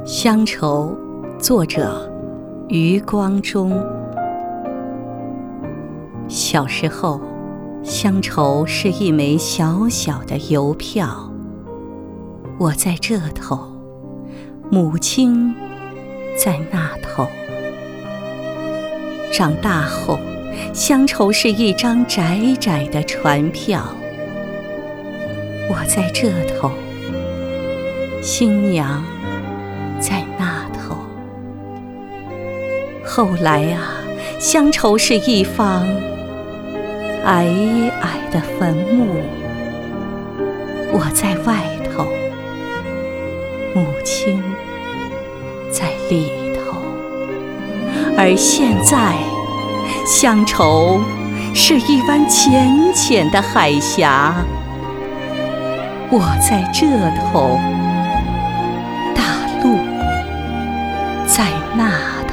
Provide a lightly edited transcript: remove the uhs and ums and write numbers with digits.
乡愁，作者余光中。小时候，乡愁是一枚小小的邮票，我在这头，母亲在那头。长大后，乡愁是一张窄窄的船票，我在这头，新娘在那头。后来啊，乡愁是一方矮矮的坟墓，我在外头，母亲在里头。而现在，乡愁是一湾浅浅的海峡，我在这头，大陆在那头。